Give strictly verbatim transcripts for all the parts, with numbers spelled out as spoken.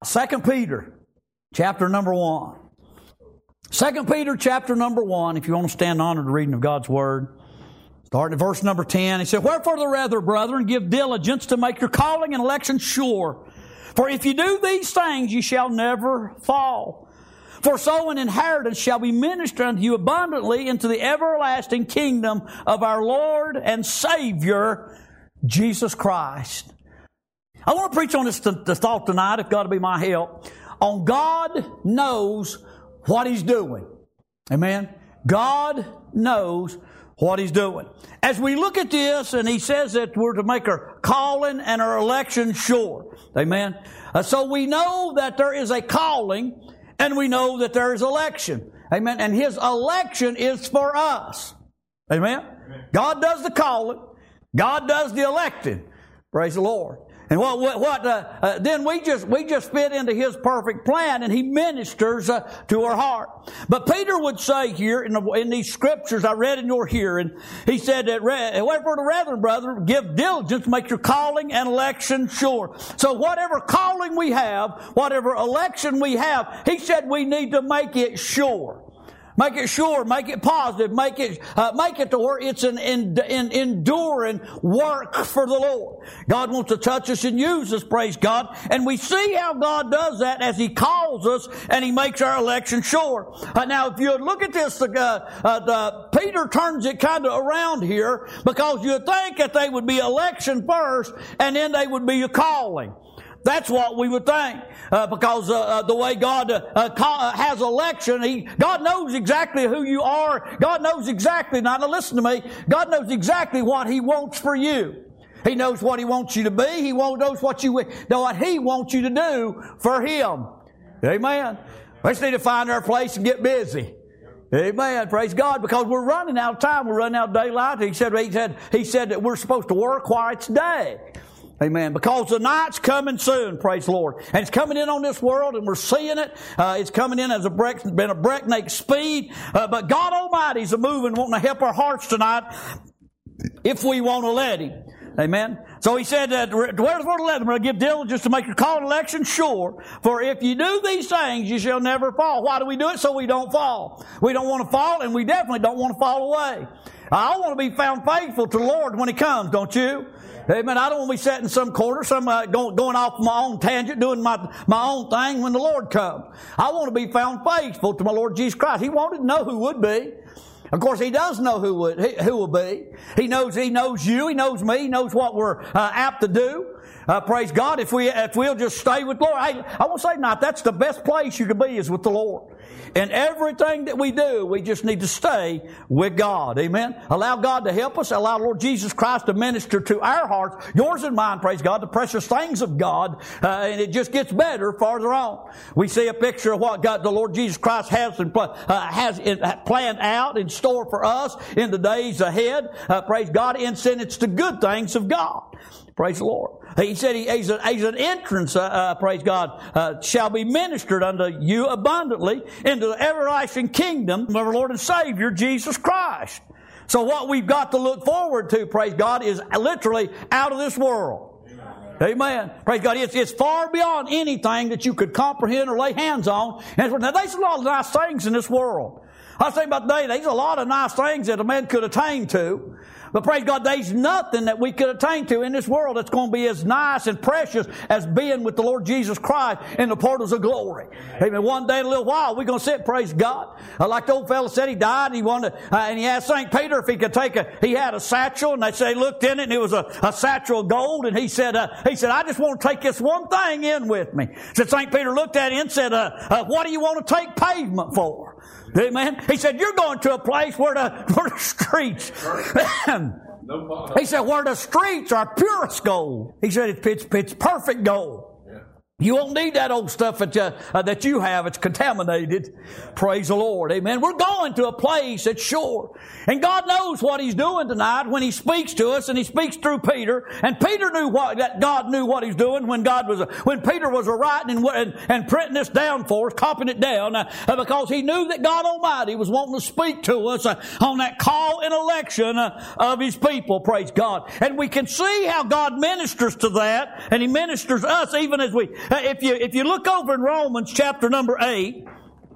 Second Peter, chapter number one. Second Peter, chapter number one, if you want to stand on in the reading of God's Word. Starting at verse number ten, he said, Wherefore the rather, brethren, give diligence to make your calling and election sure. For if you do these things, ye shall never fall. For so an inheritance shall be ministered unto you abundantly into the everlasting kingdom of our Lord and Savior, Jesus Christ. I want to preach on this, this thought tonight, if God will be my help, on God knows what He's doing. Amen? God knows what He's doing. As we look at this, and He says that we're to make our calling and our election sure. Amen? Uh, so we know that there is a calling, and we know that there is election. Amen? And His election is for us. Amen? Amen. God does the calling. God does the electing. Praise the Lord. And what, what, what uh, uh, then we just, we just fit into His perfect plan, and He ministers uh, to our heart. But Peter would say here in, the, in these scriptures I read in your hearing, he said that, wherefore the rather, brother, give diligence to make your calling and election sure. So whatever calling we have, whatever election we have, he said we need to make it sure. Make it sure, make it positive, make it uh, make it to where it's an in, in, enduring work for the Lord. God wants to touch us and use us, praise God. And we see how God does that as He calls us and He makes our election sure. Uh, now, if you look at this, uh, uh, the, Peter turns it kind of around here, because you'd think that they would be election first and then they would be a calling. That's what we would think, uh, because uh, uh, the way God uh, uh, call, uh, has election, He God knows exactly who you are. God knows exactly. Now, now listen to me. God knows exactly what He wants for you. He knows what He wants you to be. He knows what you know what He wants you to do for Him. Amen. We just need to find our place and get busy. Amen. Praise God, because we're running out of time. We're running out of daylight. He said. He said. He said that we're supposed to work while it's day. Amen. Because the night's coming soon, praise the Lord. And it's coming in on this world, and we're seeing it. Uh, it's coming in as a break, been a breakneck speed. Uh, but God Almighty's a moving, wanting to help our hearts tonight if we want to let Him. Amen. So He said that, where's the eleven? We'll give diligence to make your call and election sure. For if you do these things, you shall never fall. Why do we do it? So we don't fall. We don't want to fall, and we definitely don't want to fall away. I want to be found faithful to the Lord when He comes, don't you? Amen. I don't want to be sitting in some corner, some uh, going, going off my own tangent, doing my, my own thing when the Lord comes. I want to be found faithful to my Lord Jesus Christ. He wanted to know who would be. Of course, He does know who would who will be. He knows He knows you. He knows me. He knows what we're uh, apt to do. Uh, praise God. If we if we'll just stay with the Lord, I, I will say tonight, that's the best place you can be, is with the Lord. And everything that we do, we just need to stay with God. Amen. Allow God to help us. Allow Lord Jesus Christ to minister to our hearts, yours and mine, praise God, the precious things of God. Uh, and it just gets better farther on. We see a picture of what God, the Lord Jesus Christ has, in, uh, has in, planned out in store for us in the days ahead. Uh, praise God. And send it's the good things of God. Praise the Lord. He said he, he's, a, he's an entrance, uh, uh, praise God, uh, shall be ministered unto you abundantly into the everlasting kingdom of our Lord and Savior, Jesus Christ. So what we've got to look forward to, praise God, is literally out of this world. Amen. Amen. Praise God. It's, it's far beyond anything that you could comprehend or lay hands on. And now, there's a lot of nice things in this world. I was thinking about today, there's a lot of nice things that a man could attain to. But praise God, there's nothing that we could attain to in this world that's going to be as nice and precious as being with the Lord Jesus Christ in the portals of glory. Amen. One day in a little while, we're going to sit, praise God. Uh, like the old fellow said, he died, and he wanted, uh, and he asked Saint Peter if he could take a, he had a satchel, and they say he looked in it, and it was a, a satchel of gold, and he said, uh, he said, I just want to take this one thing in with me. So Saint Peter looked at it and said, uh, uh, what do you want to take pavement for? Amen. He said, you're going to a place where the, where the streets, he said, where the streets are purest gold. He said, it's, it's, it's perfect gold. You won't need that old stuff that, uh, uh, that you have. It's contaminated. Praise the Lord. Amen. We're going to a place that's sure. And God knows what He's doing tonight when He speaks to us, and He speaks through Peter. And Peter knew what, that God knew what He's doing when God was, when Peter was writing and, and, and printing this down for us, copying it down, uh, because he knew that God Almighty was wanting to speak to us uh, on that call and election uh, of His people. Praise God. And we can see how God ministers to that, and He ministers us even as we if you, if you look over in Romans chapter number eight,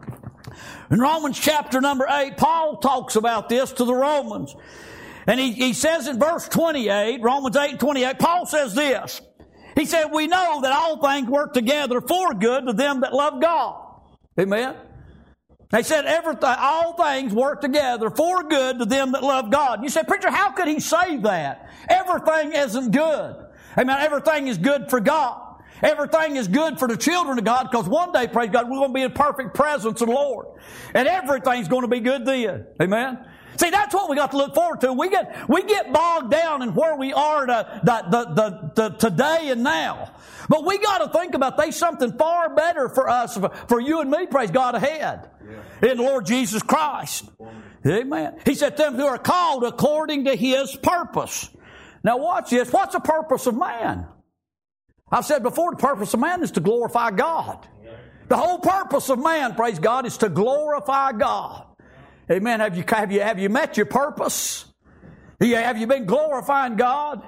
in Romans chapter number eight, Paul talks about this to the Romans. And he, he says in verse twenty-eight, Romans eight and twenty-eight, Paul says this. He said, we know that all things work together for good to them that love God. Amen. They said everything, all things work together for good to them that love God. You said, preacher, how could he say that? Everything isn't good. Amen. Everything is good for God. Everything is good for the children of God, because one day, praise God, we're going to be in perfect presence of the Lord. And everything's going to be good then. Amen. See, that's what we got to look forward to. We get, we get bogged down in where we are to, the, the, the, the, today and now. But we got to think about there's something far better for us, for, for you and me, praise God, ahead. Yeah. In the Lord Jesus Christ. Amen. He said, them who are called according to His purpose. Now watch this. What's the purpose of man? I've said before, the purpose of man is to glorify God. Yeah. The whole purpose of man, praise God, is to glorify God. Amen. Have you, have you, have you met your purpose? Have you been glorifying God?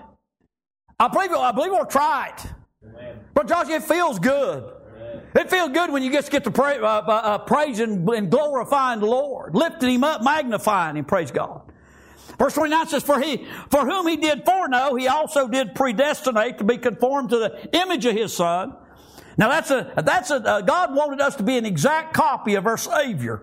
I believe, I believe we'll try it. Amen. But Josh, it feels good. Amen. It feels good when you just get to pray, uh, uh, praising and glorifying the Lord, lifting Him up, magnifying Him. Praise God. Verse twenty-nine says, For he, for whom He did foreknow, He also did predestinate to be conformed to the image of His Son. Now that's a, that's a, uh, God wanted us to be an exact copy of our Savior.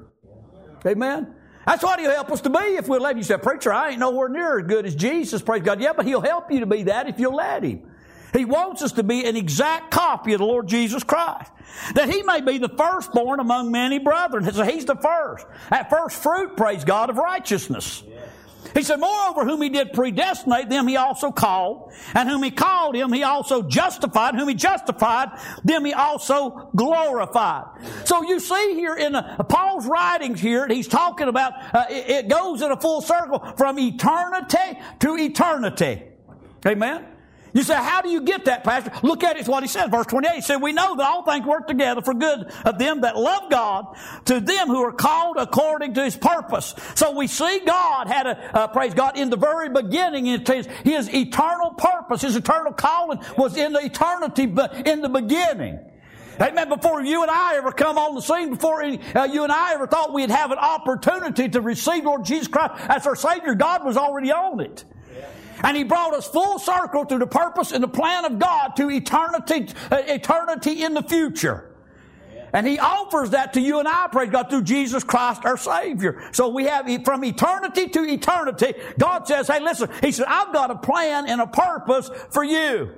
Amen. That's what He'll help us to be if we'll let Him. You say, preacher, I ain't nowhere near as good as Jesus. Praise God. Yeah, but He'll help you to be that if you'll let Him. He wants us to be an exact copy of the Lord Jesus Christ. That He may be the firstborn among many brethren. So He's the first. That first fruit, praise God, of righteousness. Yeah. He said, moreover, whom He did predestinate, them He also called. And whom He called, him He also justified. Whom He justified, them He also glorified. So you see here in uh, Paul's writings here, he's talking about, uh, it, it goes in a full circle from eternity to eternity. Amen. You say, how do you get that, Pastor? Look at it, it's what he says. Verse twenty-eight, he said, we know that all things work together for good of them that love God, to them who are called according to His purpose. So we see God had a, uh, praise God, in the very beginning, his, his eternal purpose, His eternal calling was in the eternity, in the beginning. Amen. Before you and I ever come on the scene, before uh, you and I ever thought we'd have an opportunity to receive Lord Jesus Christ as our Savior, God was already on it. And He brought us full circle through the purpose and the plan of God to eternity, uh, eternity in the future. And He offers that to you and I, praise God, through Jesus Christ our Savior. So we have from eternity to eternity, God says, hey, listen, He said, I've got a plan and a purpose for you.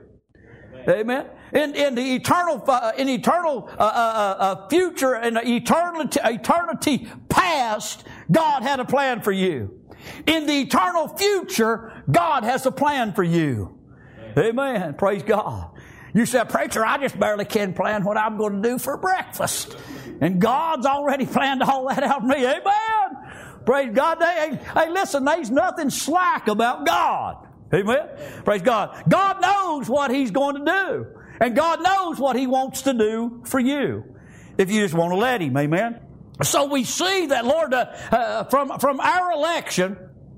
Amen. In, in the eternal, uh, in eternal uh, uh, uh, future and eternity, eternity past, God had a plan for you. In the eternal future, God has a plan for you. Amen. Amen. Praise God. You say, preacher, I just barely can plan what I'm going to do for breakfast. And God's already planned all that out for me. Amen. Praise God. Hey, hey, listen, there's nothing slack about God. Amen. Praise God. God knows what He's going to do. And God knows what He wants to do for you. If you just want to let Him. Amen. So we see that, Lord, uh, uh, from, from our election,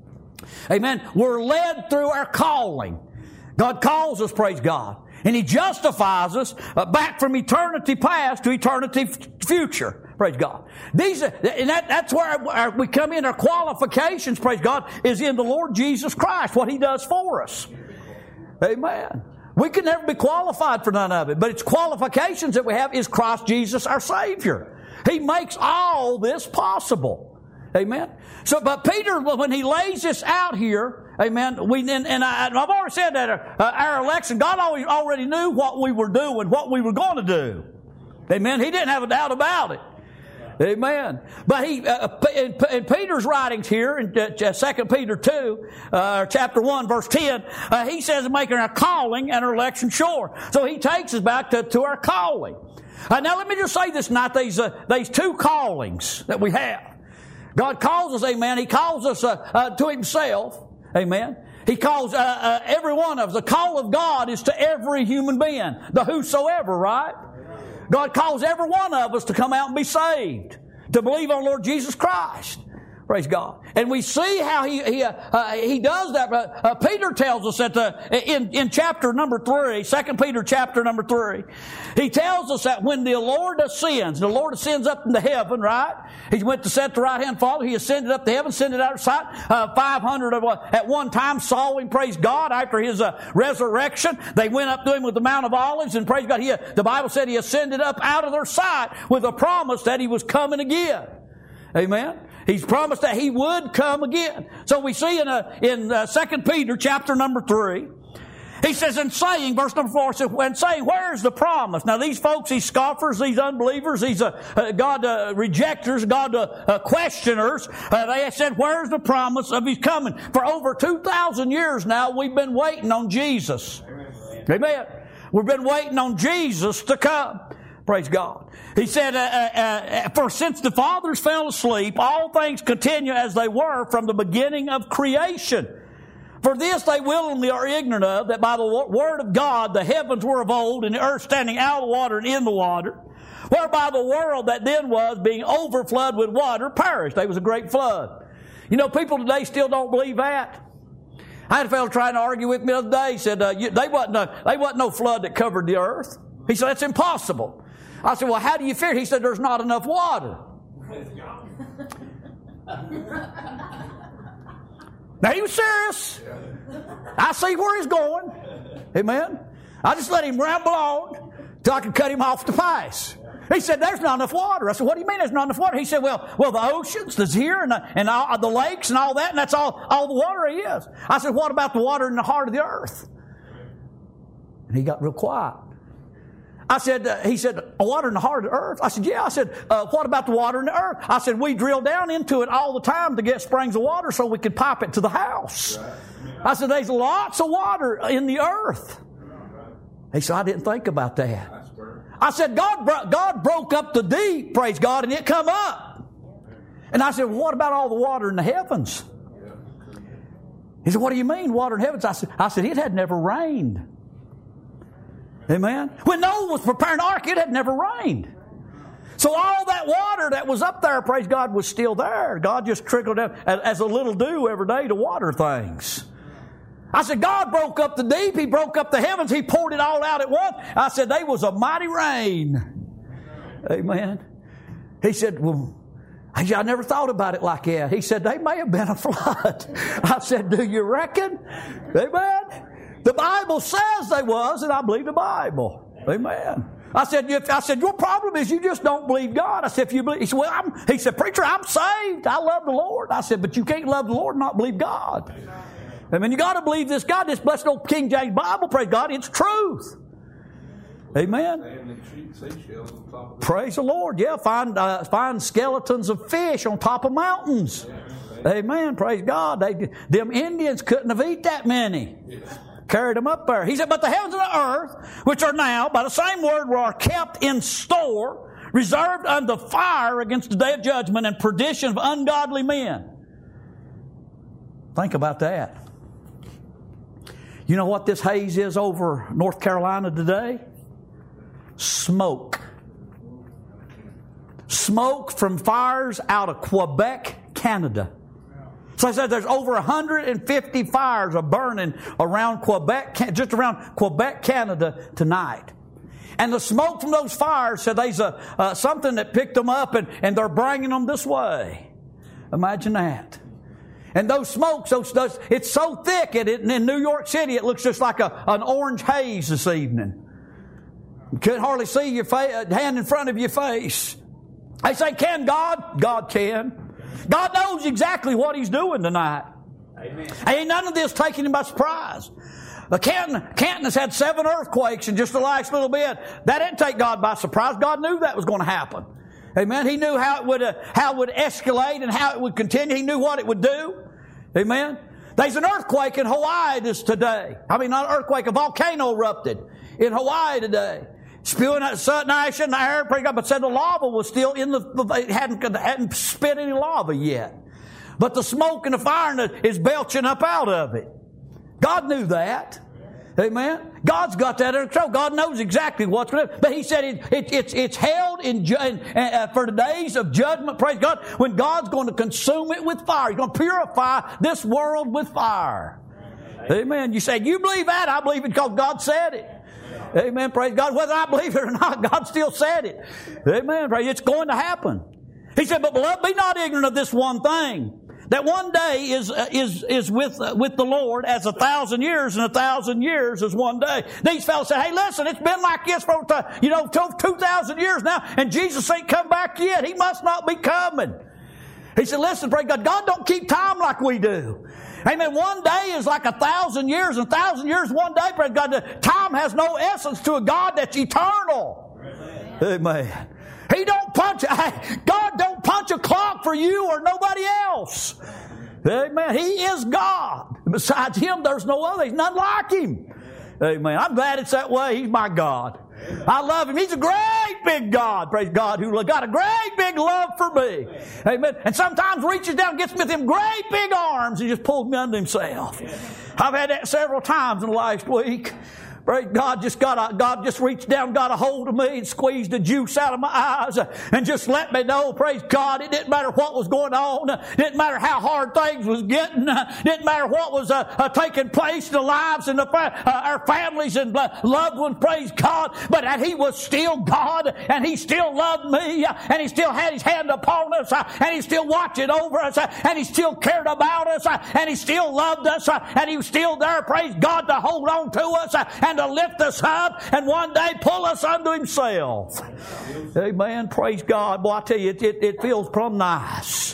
amen, we're led through our calling. God calls us, praise God. And He justifies us uh, back from eternity past to eternity f- future. Praise God. These are, and that, that's where our, our, we come in. Our qualifications, praise God, is in the Lord Jesus Christ, what He does for us. Amen. We can never be qualified for none of it. But it's qualifications that we have is Christ Jesus our Savior. He makes all this possible. Amen. So, but Peter, when he lays this out here, amen, we, and, and I, I've already said that our, uh, our election, God always, already knew what we were doing, what we were going to do. Amen. He didn't have a doubt about it. Amen. But he, uh, in, in Peter's writings here, in uh, Second Peter two, uh, chapter one, verse ten, uh, he says, making our calling and our election sure. So he takes us back to, to our calling. Uh, now let me just say this tonight, these, uh, these two callings that we have. God calls us, amen, He calls us uh, uh, to Himself, amen. He calls uh, uh, every one of us. The call of God is to every human being, the whosoever, right? God calls every one of us to come out and be saved, to believe on Lord Jesus Christ. Praise God. And we see how he he, uh, uh, he does that. Uh, uh, Peter tells us that the, in, in chapter number three, Second Peter chapter number three, he tells us that when the Lord ascends, the Lord ascends up into heaven, right? He went to set the right hand Father. He ascended up to heaven, ascended out of sight. Uh, five hundred of, uh, at one time saw him, praise God, after his uh, resurrection. They went up to him with the Mount of Olives, and praise God, he, uh, the Bible said he ascended up out of their sight with a promise that he was coming again. Amen. He's promised that he would come again. So we see in uh, in uh, Second Peter chapter number three, he says, in saying, verse number four, says, when saying, where's the promise? Now these folks, these scoffers, these unbelievers, these uh, uh, God uh, rejectors, God uh, uh, questioners, uh, they said, where's the promise of his coming? For over two thousand years now, we've been waiting on Jesus. Amen. Amen. We've been waiting on Jesus to come. Praise God. He said, uh, uh, uh, for since the fathers fell asleep, all things continue as they were from the beginning of creation. For this they willingly are ignorant of, that by the word of God the heavens were of old, and the earth standing out of the water and in the water, whereby the world that then was, being overflowed with water, perished. There was a great flood. You know, people today still don't believe that. I had a fellow trying to argue with me the other day. He said, uh, you, they wasn't no, they wasn't no flood that covered the earth. He said, that's impossible. I said, well, how do you fear it? He said, there's not enough water. Now, he was serious. I see where he's going. Amen. I just let him ramble on till I could cut him off the pass. He said, there's not enough water. I said, what do you mean there's not enough water? He said, well, well, the oceans, the here, and, the, and all, the lakes and all that, and that's all, all the water is. I said, what about the water in the heart of the earth? And he got real quiet. I said, uh, he said, water in the heart of the earth? I said, yeah. I said, uh, what about the water in the earth? I said, we drill down into it all the time to get springs of water so we could pipe it to the house. Right. I said, there's lots of water in the earth. He said, I didn't think about that. I said, God, bro- God broke up the deep, praise God, and it come up. And I said, well, what about all the water in the heavens? He said, what do you mean, water in heavens? I said, I said, it had never rained. Amen. When Noah was preparing the ark, it had never rained. So all that water that was up there, praise God, was still there. God just trickled down as a little dew every day to water things. I said, God broke up the deep. He broke up the heavens. He poured it all out at once. I said, there was a mighty rain. Amen. He said, well, I never thought about it like that. He said, they may have been a flood. I said, do you reckon? Amen. The Bible says they was, and I believe the Bible. Amen. I said, if, I said, your problem is you just don't believe God. I said, if you believe, he said, well, I'm, he said, preacher, I'm saved. I love the Lord. I said, but you can't love the Lord and not believe God. I mean, you got to believe this God, this blessed old King James Bible, praise God, it's truth. Amen. Praise the Lord. Yeah, find uh, find skeletons of fish on top of mountains. Amen. Praise God. They, them Indians couldn't have eaten that many. Carried them up there. He said, but the heavens and the earth, which are now, by the same word, are kept in store, reserved unto fire against the day of judgment and perdition of ungodly men. Think about that. You know what this haze is over North Carolina today? Smoke. Smoke from fires out of Quebec, Canada. So I said there's over one hundred fifty fires are burning around Quebec, just around Quebec, Canada tonight. And the smoke from those fires said there's a, uh, something that picked them up and, and they're bringing them this way. Imagine that. And those smokes, those, those, it's so thick it, it, in New York City it looks just like a, an orange haze this evening. You couldn't hardly see your fa- hand in front of your face. They say, can God? God can. God knows exactly what He's doing tonight. Amen. Ain't none of this taking Him by surprise. The Canton, Canton has had seven earthquakes in just the last little bit. That didn't take God by surprise. God knew that was going to happen. Amen. He knew how it would uh, how it would escalate and how it would continue. He knew what it would do. Amen. There's an earthquake in Hawaii this today. I mean, not an earthquake, a volcano erupted in Hawaii today. Spewing out ash in the air, but said the lava was still in the, it hadn't, hadn't spit any lava yet. But the smoke and the fire is belching up out of it. God knew that. Amen. God's got that under control. God knows exactly what's going to happen. But He said it, it, it's, it's held in, ju- uh, for the days of judgment, praise God, when God's going to consume it with fire. He's going to purify this world with fire. Amen. You say, you believe that? I believe it because God said it. Amen. Praise God. Whether I believe it or not, God still said it. Amen. Praise. It's going to happen. He said, but beloved, be not ignorant of this one thing, that one day is uh, is is with uh, with the Lord as a thousand years, and a thousand years is one day. These fellows said, hey, listen, it's been like this for, you know, two thousand years now, and Jesus ain't come back yet. He must not be coming. He said, listen, praise God, God don't keep time like we do. Amen. One day is like a thousand years, and a thousand years one day, praise God. Time has no essence to a God that's eternal. Amen. Amen. He don't punch, God don't punch a clock for you or nobody else. Amen. He is God. Besides Him, there's no other. He's none like Him. Amen. I'm glad it's that way. He's my God. I love Him. He's a great big God, praise God, who got a great big love for me. Amen. And sometimes reaches down, gets me with Him great big arms, and just pulls me under Himself. I've had that several times in the last week. Praise God, just got a, God just reached down, got a hold of me and squeezed the juice out of my eyes and just let me know, praise God, it didn't matter what was going on. It didn't matter how hard things was getting. It didn't matter what was uh, uh, taking place in the lives and the fa- uh, our families and uh, loved ones, praise God. But that He was still God, and He still loved me, uh, and He still had His hand upon us, uh, and He's still watching over us, uh, and He still cared about us, uh, and He still loved us, uh, and He was still there, praise God, to hold on to us, uh, and to lift us up and one day pull us unto Himself. Amen. Praise God. Boy, I tell you, it, it, it feels plumb nice.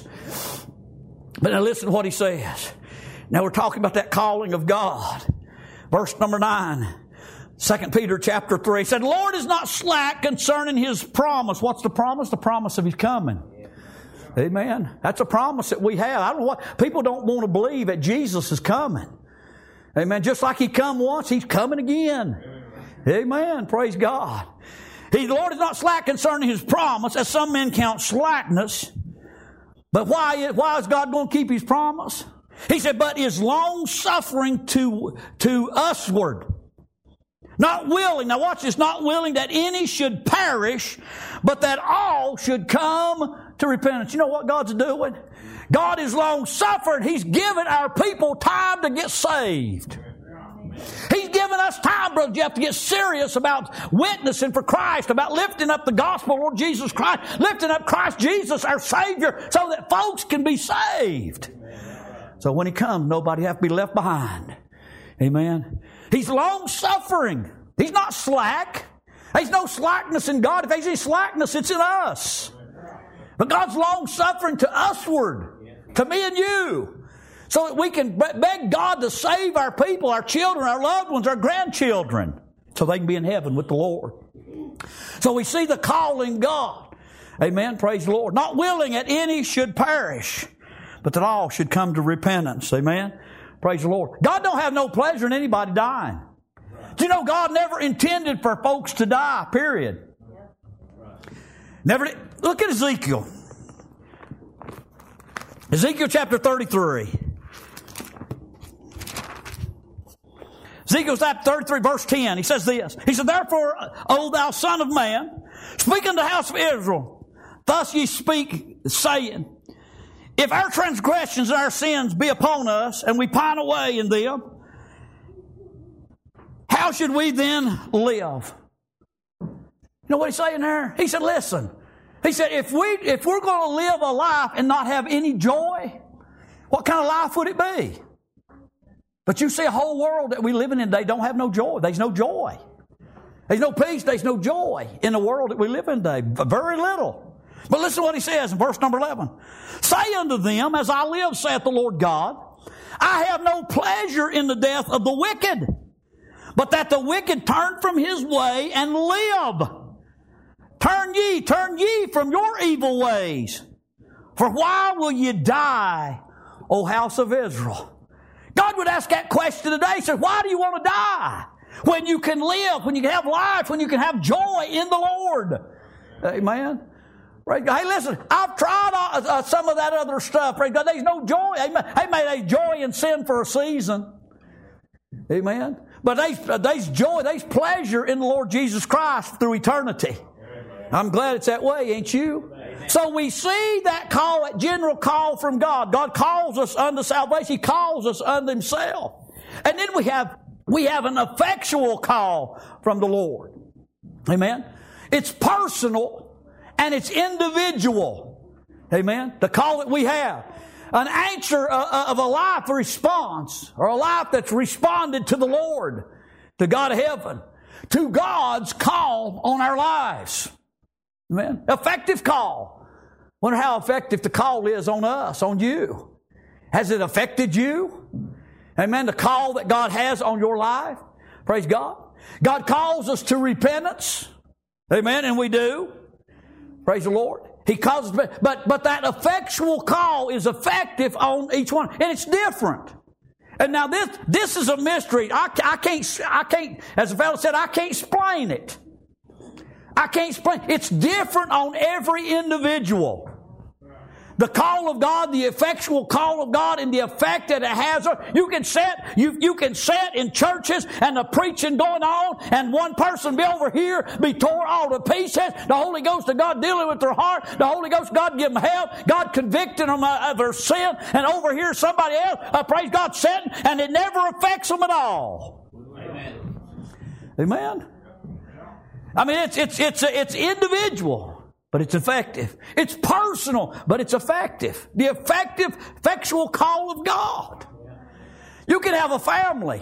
But now listen to what he says. Now we're talking about that calling of God. Verse number nine. Second Peter chapter three said, the Lord is not slack concerning His promise. What's the promise? The promise of His coming. Amen. That's a promise that we have. I don't know what people don't want to believe that Jesus is coming. Amen. Just like He come once, He's coming again. Amen. Praise God. He, the Lord is not slack concerning His promise, as some men count slackness. But why, why is God going to keep His promise? He said, but is long suffering to, to usward. Not willing, now watch this, not willing that any should perish, but that all should come to repentance. You know what God's doing? God is long-suffering. He's given our people time to get saved. He's given us time, Brother Jeff, to get serious about witnessing for Christ, about lifting up the gospel of Lord Jesus Christ, lifting up Christ Jesus, our Savior, so that folks can be saved. So when He comes, nobody have to be left behind. Amen. He's long-suffering. He's not slack. There's no slackness in God. If there's any slackness, it's in us. But God's long-suffering to usward. To me and you, so that we can beg God to save our people, our children, our loved ones, our grandchildren, so they can be in heaven with the Lord. So we see the calling God. Amen. Praise the Lord. Not willing that any should perish, but that all should come to repentance. Amen. Praise the Lord. God don't have no pleasure in anybody dying. Do you know God never intended for folks to die, period. Never. Look at Ezekiel. Ezekiel chapter thirty-three. Ezekiel chapter thirty-three, verse ten. He says this. He said, therefore, O thou son of man, speak unto the house of Israel. Thus ye speak, saying, if our transgressions and our sins be upon us, and we pine away in them, how should we then live? You know what he's saying there? He said, listen. He said, if, we, if we're going to live a life and not have any joy, what kind of life would it be? But you see a whole world that we live in today don't have no joy. There's no joy. There's no peace. There's no joy in the world that we live in today. Very little. But listen to what he says in verse number eleven. Say unto them, as I live, saith the Lord God, I have no pleasure in the death of the wicked, but that the wicked turn from his way and live. Turn ye, turn ye from your evil ways. For why will ye die, O house of Israel? God would ask that question today. He said, why do you want to die? When you can live, when you can have life, when you can have joy in the Lord. Amen. Right? Hey, listen, I've tried uh, uh, some of that other stuff. Right? There's no joy. Hey, man, there's joy in sin for a season. Amen. But there's, there's joy, there's pleasure in the Lord Jesus Christ through eternity. I'm glad it's that way, ain't you? So we see that call, that general call from God. God calls us unto salvation. He calls us unto Himself. And then we have, we have an effectual call from the Lord. Amen. It's personal and it's individual. Amen. The call that we have. An answer of a life, a response, or a life that's responded to the Lord, to God of heaven, to God's call on our lives. Amen. Effective call. Wonder how effective the call is on us, on you. Has it affected you? Amen. The call that God has on your life. Praise God. God calls us to repentance. Amen. And we do. Praise the Lord. He calls us, but, but that effectual call is effective on each one. And it's different. And now this, this is a mystery. I, I can't, I can't, as the fellow said, I can't explain it. I can't explain. It's different on every individual. The call of God, the effectual call of God, and the effect that it has. You can sit, you, you can sit in churches and the preaching going on, and one person be over here, be tore all to pieces. The Holy Ghost of God dealing with their heart. The Holy Ghost of God give them help. God convicting them of their sin. And over here somebody else, uh, praise God, sitting, and it never affects them at all. Amen. Amen. I mean, it's, it's, it's, it's individual. But it's effective. It's personal, but it's effective. The effective, effectual call of God. You can have a family.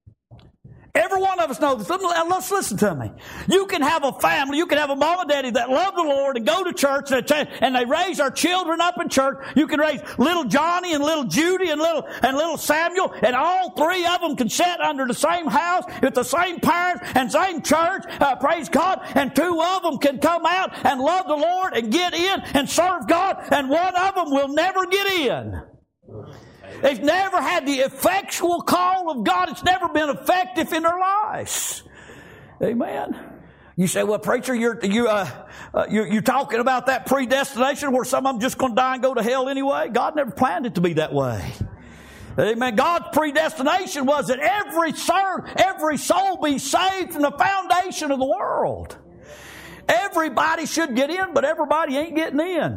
Every one of us knows this. Let's listen to me. You can have a family. You can have a mom and daddy that love the Lord and go to church and they, and they raise our children up in church. You can raise little Johnny and little Judy and little and little Samuel, and all three of them can sit under the same house with the same parents and same church. Uh, praise God. And two of them can come out and love the Lord and get in and serve God, and one of them will never get in. They've never had the effectual call of God. It's never been effective in their lives. Amen. You say, well, preacher, you're, you, uh, uh, you're, you're talking about that predestination where some of them just going to die and go to hell anyway? God never planned it to be that way. Amen. God's predestination was that every soul, every soul be saved from the foundation of the world. Everybody should get in, but everybody ain't getting in.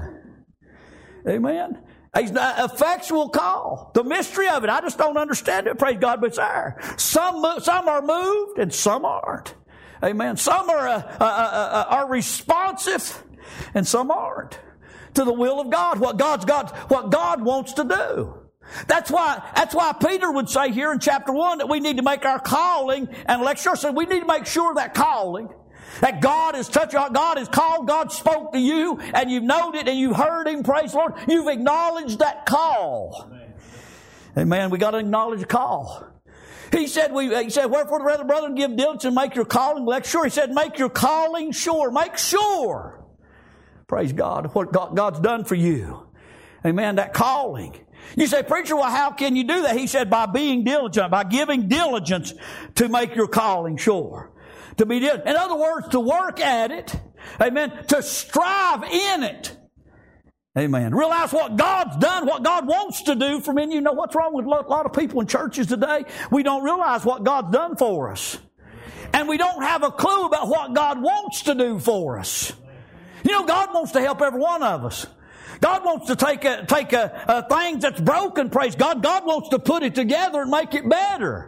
Amen. It's an effectual call. The mystery of it, I just don't understand it. Praise God, but it's there. Some, some are moved and some aren't. Amen. Some are, uh, uh, uh, are responsive and some aren't to the will of God. What God's got, what God wants to do. That's why, that's why Peter would say here in chapter one that we need to make our calling and election. So we need to make sure that calling, that God is touching, God is called, God spoke to you, and you've known it and you've heard Him, praise the Lord. You've acknowledged that call. Amen. Amen. We got to acknowledge the call. He said, we, he said, wherefore the rather, brethren, give diligence and make your calling elect sure. He said, make your calling sure. Make sure. Praise God, what God, God's done for you. Amen. That calling. You say, preacher, well, how can you do that? He said, by being diligent, by giving diligence to make your calling sure. To be, in other words, to work at it. Amen. To strive in it. Amen. Realize what God's done, what God wants to do for me. You know what's wrong with a lot of people in churches today? We don't realize what God's done for us. And we don't have a clue about what God wants to do for us. You know, God wants to help every one of us. God wants to take a, take a, a thing that's broken, praise God. God wants to put it together and make it better.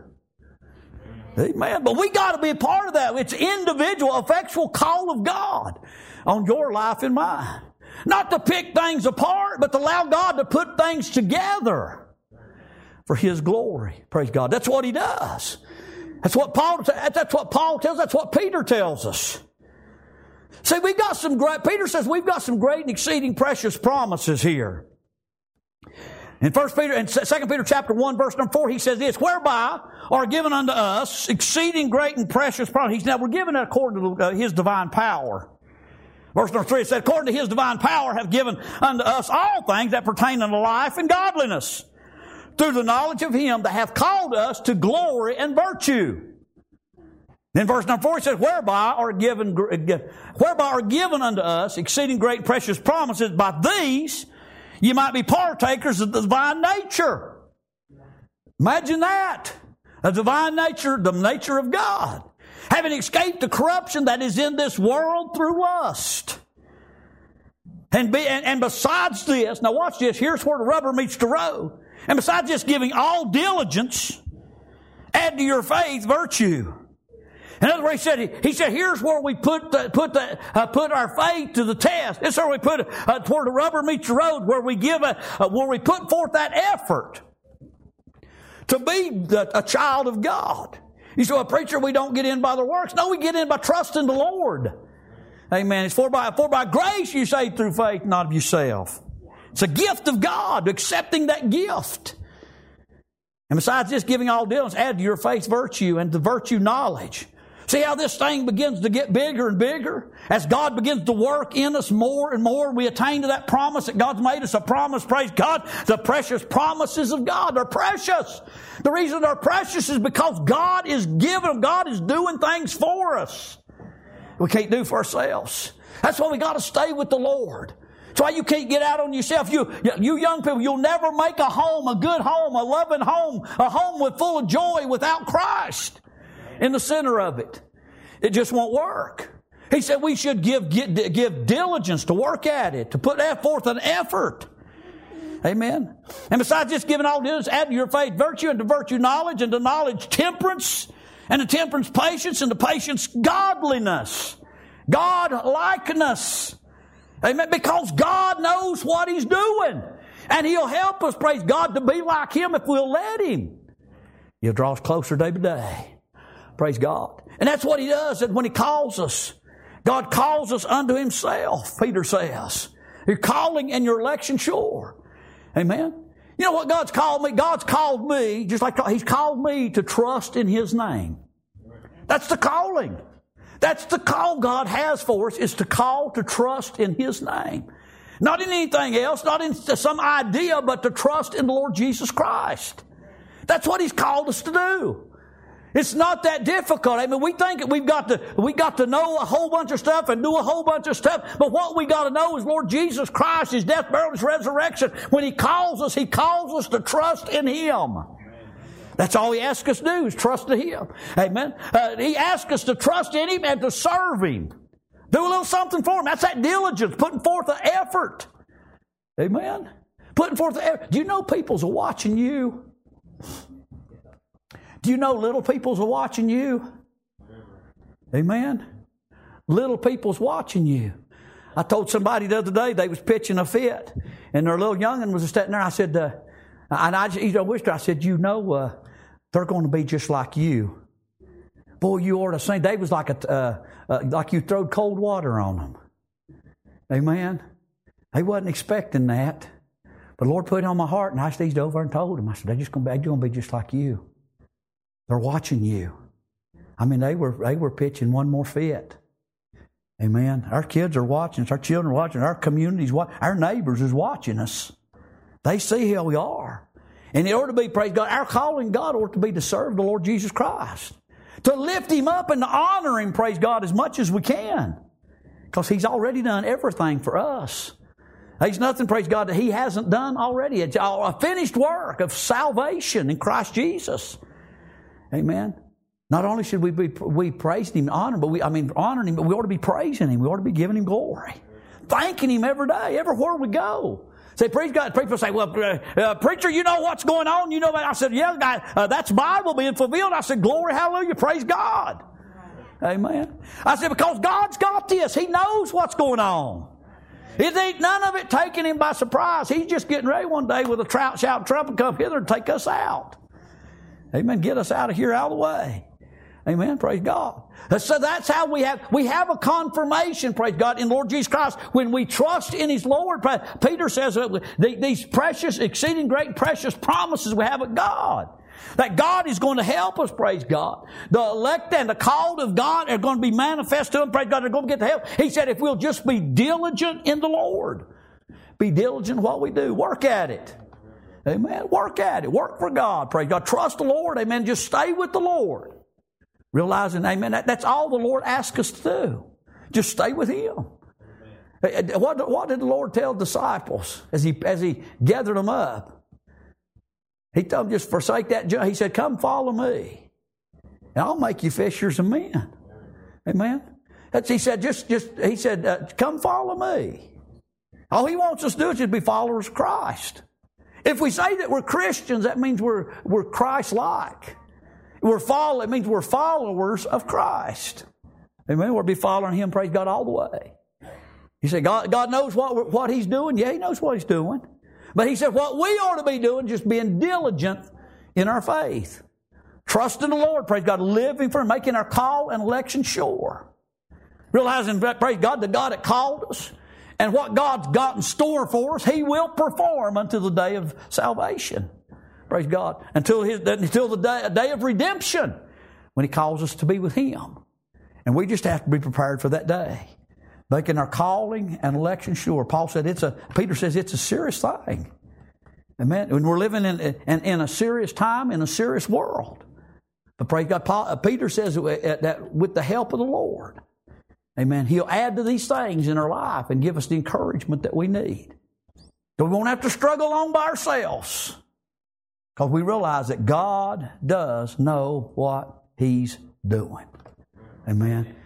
Amen. But we got to be a part of that. It's individual, effectual call of God on your life and mine. Not to pick things apart, but to allow God to put things together for His glory. Praise God. That's what He does. That's what Paul, that's what Paul tells us. That's what Peter tells us. See, we've got some great, Peter says we've got some great and exceeding precious promises here. In First Peter and Second Peter chapter one, verse number four, he says this, whereby are given unto us exceeding great and precious promises. Now, we're given it according to uh, His divine power. Verse number three, it said, according to His divine power have given unto us all things that pertain unto life and godliness, through the knowledge of Him that hath called us to glory and virtue. Then verse number four, it says, whereby are given, whereby are given unto us exceeding great and precious promises, by these you might be partakers of the divine nature. Imagine that. The divine nature, the nature of God. Having escaped the corruption that is in this world through lust. And, be, and, and besides this, now watch this, here's where the rubber meets the road. And besides just giving all diligence, add to your faith virtue. In other words, he said, he said, here's where we put the, put the, uh, put our faith to the test. This is where we put it, uh, where the rubber meets the road, where we give a, uh, where we put forth that effort to be the, a child of God. You say, well, preacher, we don't get in by the works. No, we get in by trusting the Lord. Amen. It's for by, for by grace you saved through faith, not of yourself. It's a gift of God, accepting that gift. And besides this, giving all diligence, add to your faith virtue, and to virtue knowledge. See how this thing begins to get bigger and bigger? As God begins to work in us more and more, we attain to that promise that God's made us a promise. Praise God. The precious promises of God are precious. The reason they're precious is because God is giving them. God is doing things for us we can't do for ourselves. That's why we got to stay with the Lord. That's why you can't get out on yourself. You, you young people, you'll never make a home, a good home, a loving home, a home with full of joy without Christ in the center of it. It just won't work. He said we should give, give, give diligence to work at it, to put forth an effort. Amen. And besides just giving all diligence, add to your faith virtue, and to virtue knowledge, and to knowledge temperance, and to temperance patience, and to patience godliness. God-likeness. Amen. Because God knows what He's doing. And He'll help us, praise God, to be like Him if we'll let Him. He'll draw us closer day by day. Praise God. And that's what He does when He calls us. God calls us unto Himself, Peter says. You're calling and your election sure. Amen. You know what God's called me? God's called me, just like He's called me to trust in His name. That's the calling. That's the call God has for us, is to call to trust in His name. Not in anything else, not in some idea, but to trust in the Lord Jesus Christ. That's what He's called us to do. It's not that difficult. I mean, we think we've got to, we got to know a whole bunch of stuff and do a whole bunch of stuff. But what we got to know is Lord Jesus Christ, His death, burial, His resurrection. When He calls us, He calls us to trust in Him. That's all He asks us to do, is trust in Him. Amen. Uh, he asks us to trust in Him and to serve Him. Do a little something for Him. That's that diligence, putting forth the effort. Amen. Putting forth the effort. Do you know people's are watching you? Do you know little people's are watching you? Amen. Little people's watching you. I told somebody the other day they was pitching a fit, and their little young'un was sitting there. I said, uh, and I just, you know, wished her. I said, you know, uh, they're going to be just like you. Boy, you ought to sing. They was like a, uh, uh, like you throwed cold water on them. Amen. They wasn't expecting that, but the Lord put it on my heart, and I stayed over and told them. I said, they're just going to be, they're going to be just like you. They're watching you. I mean, they were they were pitching one more fit. Amen. Our kids are watching us. Our children are watching. Our communities, our neighbors is watching us. They see how we are. And it ought to be, praise God, our calling God ought to be to serve the Lord Jesus Christ. To lift Him up and to honor Him, praise God, as much as we can. Because He's already done everything for us. There's nothing, praise God, that He hasn't done already. It's a finished work of salvation in Christ Jesus. Amen. Not only should we be we praising Him, honor, but we I mean honoring Him, but we ought to be praising Him. We ought to be giving Him glory, thanking Him every day, everywhere we go. Say, praise God. People say, "Well, uh, uh, preacher, you know what's going on? You know that?" I said, "Yeah, God, uh, that's Bible being fulfilled." I said, "Glory, hallelujah, praise God." Amen. I said, because God's got this. He knows what's going on. It ain't none of it taking Him by surprise. He's just getting ready one day with a trout shout trumpet come hither and take us out. Amen. Get us out of here, out of the way. Amen. Praise God. So that's how we have, we have a confirmation, praise God, in Lord Jesus Christ. When we trust in His Lord, Peter says that these precious, exceeding great and precious promises we have of God. That God is going to help us, praise God. The elect and the called of God are going to be manifest to them, praise God. They're going to get the help. He said if we'll just be diligent in the Lord. Be diligent in what we do. Work at it. Amen. Work at it. Work for God. Praise God. Trust the Lord. Amen. Just stay with the Lord. Realizing, amen, that, that's all the Lord asks us to do. Just stay with Him. Amen. What, what did the Lord tell the disciples as He, as he gathered them up? He told them, just forsake that junk. He said, come follow me, and I'll make you fishers of men. Amen. That's, he said, just, just, he said, uh, come follow me. All he wants us to do is just be followers of Christ. If we say that we're Christians, that means we're, we're Christ-like. We're follow, it means we're followers of Christ. Amen. We'll be following Him, praise God, all the way. He said, God, God knows what, what He's doing. Yeah, He knows what He's doing. But He said, what we ought to be doing, just being diligent in our faith. Trusting the Lord, praise God, living for Him, making our call and election sure. Realizing, praise God, the God that called us and what God's got in store for us, He will perform until the day of salvation. Praise God. Until His, until the day, day of redemption, when He calls us to be with Him. And we just have to be prepared for that day. Making our calling and election sure. Paul said it's a, Peter says it's a serious thing. Amen. When we're living in, in, in a serious time, in a serious world. But praise God, Paul, Peter says that with the help of the Lord, amen, He'll add to these things in our life and give us the encouragement that we need. So we won't have to struggle on by ourselves. Because we realize that God does know what He's doing. Amen.